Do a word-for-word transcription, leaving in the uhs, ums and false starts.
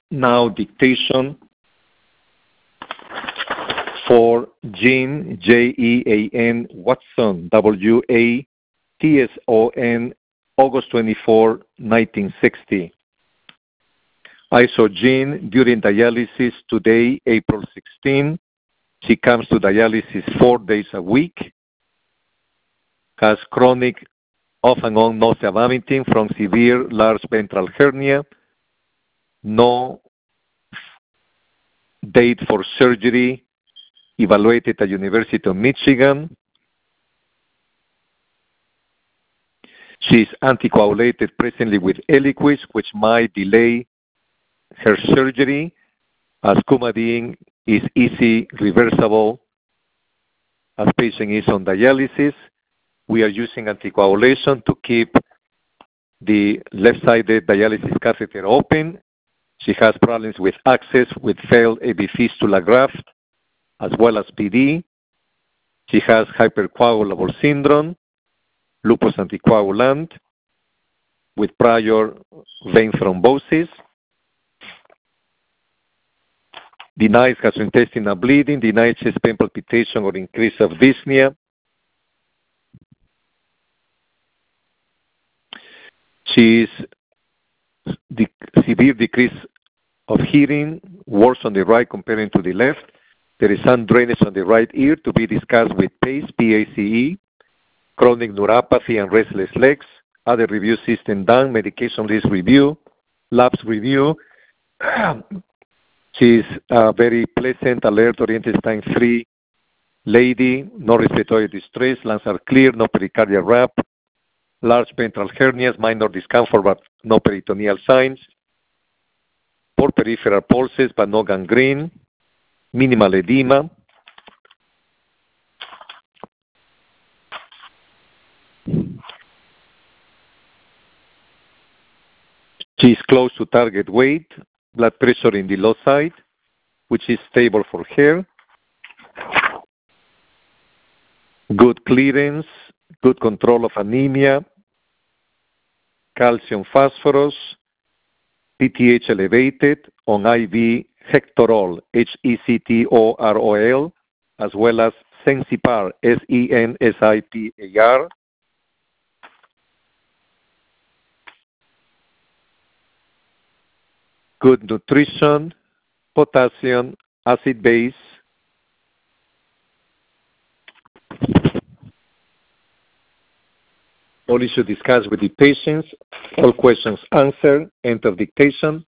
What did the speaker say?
Now dictation for Jean, J E A N, Watson, W A T S O N, August twenty-fourth, nineteen sixty. I saw Jean during dialysis today, April sixteenth. She comes to dialysis four days a week, has chronic off and on nausea vomiting from severe large ventral hernia, no date for surgery, evaluated at University of Michigan. She is anticoagulated presently with Eliquis, which might delay her surgery, as Coumadin is easy reversible as patient is on dialysis. We are using anticoagulation to keep the left-sided dialysis catheter open. She has problems with access with failed A V fistula graft, as well as P D. She has hypercoagulable syndrome, lupus anticoagulant, with prior vein thrombosis. Denies gastrointestinal bleeding, denies chest pain palpitation or increase of dyspnea. She is the severe decrease of hearing, worse on the right comparing to the left. There is some drainage on the right ear to be discussed with PACE, P A C E, chronic neuropathy and restless legs. Other review system done, medication list review, labs review. She's a very pleasant, alert, oriented, time-free lady, no respiratory distress, lungs are clear, no pericardial wrap, large ventral hernias, minor discomfort, but no peritoneal signs, poor peripheral pulses, but no gangrene, minimal edema. She is close to target weight, blood pressure in the low side, which is stable for her. Good clearance, good control of anemia, calcium phosphorus, P T H elevated on I V Hectorol, H E C T O R O L, as well as Sensipar, S E N S I P A R. Good nutrition, potassium, acid base. All issues discussed with the patients, all questions answered, end of dictation.